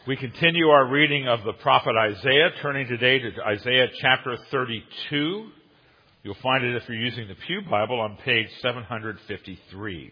We continue our reading of the prophet Isaiah, turning today to Isaiah chapter 32. You'll find it if you're using the Pew Bible on page 753.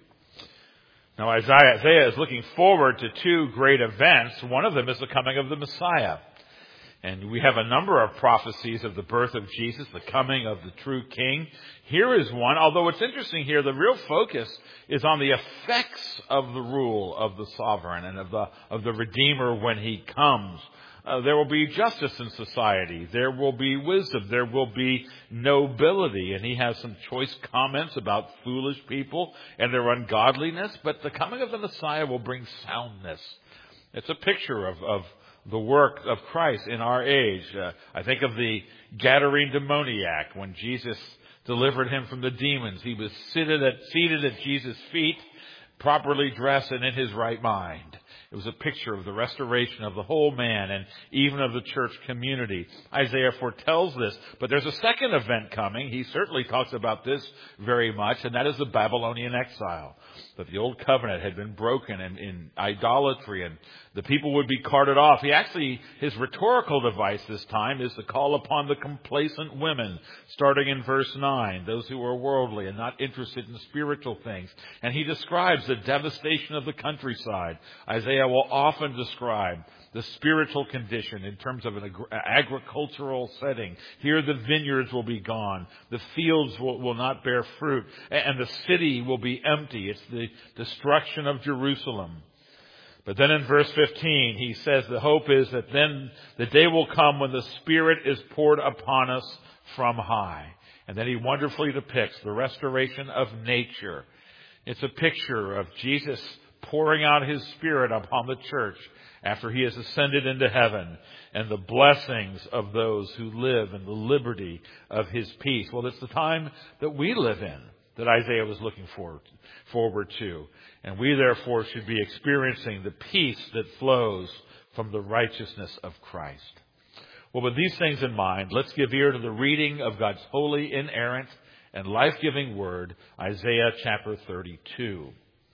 Now Isaiah is looking forward to two great events. One of them is the coming of the Messiah. And we have a number of prophecies of the birth of Jesus, the coming of the true King. Here is one, although it's interesting here, the real focus is on the effects of the rule of the sovereign and of the Redeemer when he comes. There will be justice in society. There will be wisdom. There will be nobility. And he has some choice comments about foolish people and their ungodliness. But the coming of the Messiah will bring soundness. It's a picture of the work of Christ in our age. I think of the Gadarene demoniac when Jesus delivered him from the demons. He was seated at Jesus' feet, properly dressed and in his right mind. It was a picture of the restoration of the whole man and even of the church community. Isaiah foretells this, but there's a second event coming. He certainly talks about this very much, and that is the Babylonian exile. That the old covenant had been broken in idolatry, and the people would be carted off. His rhetorical device this time is to call upon the complacent women, starting in verse 9, those who are worldly and not interested in spiritual things. And he describes the devastation of the countryside. Isaiah will often describe the spiritual condition in terms of an agricultural setting. Here the vineyards will be gone. The fields will not bear fruit. And the city will be empty. It's the destruction of Jerusalem. But then in verse 15, he says the hope is that then the day will come when the Spirit is poured upon us from high. And then he wonderfully depicts the restoration of nature. It's a picture of Jesus pouring out his Spirit upon the church after he has ascended into heaven, and the blessings of those who live in the liberty of his peace. Well, it's the time that we live in that Isaiah was looking forward to. And we therefore should be experiencing the peace that flows from the righteousness of Christ. Well, with these things in mind, let's give ear to the reading of God's holy, inerrant, and life-giving word, Isaiah chapter 32.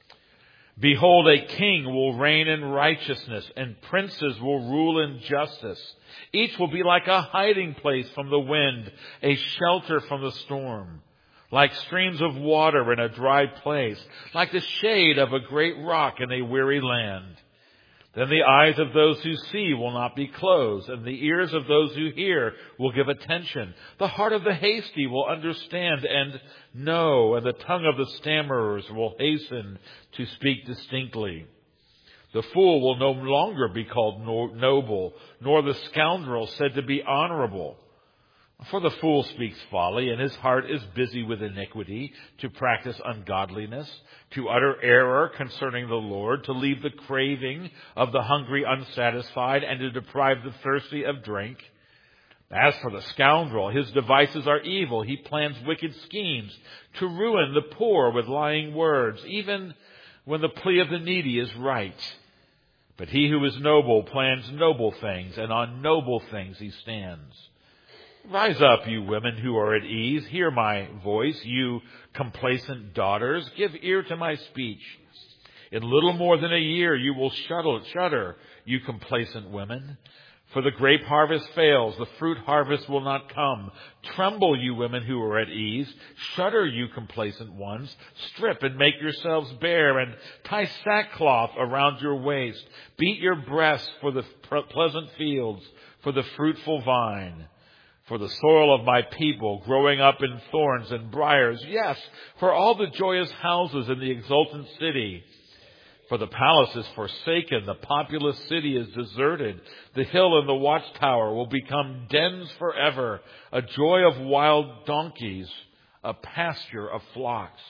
Behold, a king will reign in righteousness, and princes will rule in justice. Each will be like a hiding place from the wind, a shelter from the storm. Like streams of water in a dry place, like the shade of a great rock in a weary land. Then the eyes of those who see will not be closed, and the ears of those who hear will give attention. The heart of the hasty will understand and know, and the tongue of the stammerers will hasten to speak distinctly. The fool will no longer be called noble, nor the scoundrel said to be honorable. For the fool speaks folly, and his heart is busy with iniquity, to practice ungodliness, to utter error concerning the Lord, to leave the craving of the hungry unsatisfied, and to deprive the thirsty of drink. As for the scoundrel, his devices are evil. He plans wicked schemes to ruin the poor with lying words, even when the plea of the needy is right. But he who is noble plans noble things, and on noble things he stands. Rise up, you women who are at ease. Hear my voice, you complacent daughters. Give ear to my speech. In little more than a year you will shudder, you complacent women. For the grape harvest fails, the fruit harvest will not come. Tremble, you women who are at ease. Shudder, you complacent ones. Strip and make yourselves bare, and tie sackcloth around your waist. Beat your breasts for the pleasant fields, for the fruitful vine. For the soil of my people growing up in thorns and briars. Yes, for all the joyous houses in the exultant city. For the palace is forsaken, the populous city is deserted. The hill and the watchtower will become dens forever. A joy of wild donkeys, a pasture of flocks.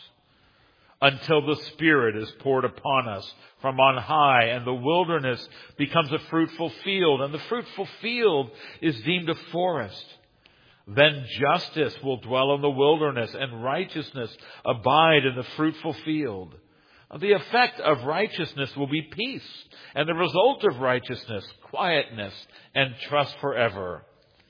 Until the Spirit is poured upon us from on high, and the wilderness becomes a fruitful field, and the fruitful field is deemed a forest. Then justice will dwell in the wilderness, and righteousness abide in the fruitful field. The effect of righteousness will be peace, and the result of righteousness, quietness, and trust forever.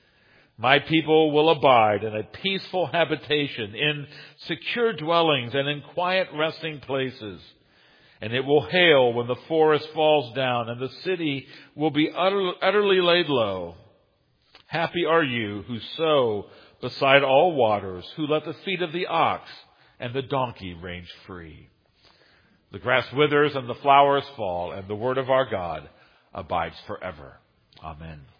My people will abide in a peaceful habitation, in secure dwellings, and in quiet resting places. And it will hail when the forest falls down, and the city will be utterly laid low. Happy are you who sow beside all waters, who let the feet of the ox and the donkey range free. The grass withers and the flowers fall, and the word of our God abides forever. Amen.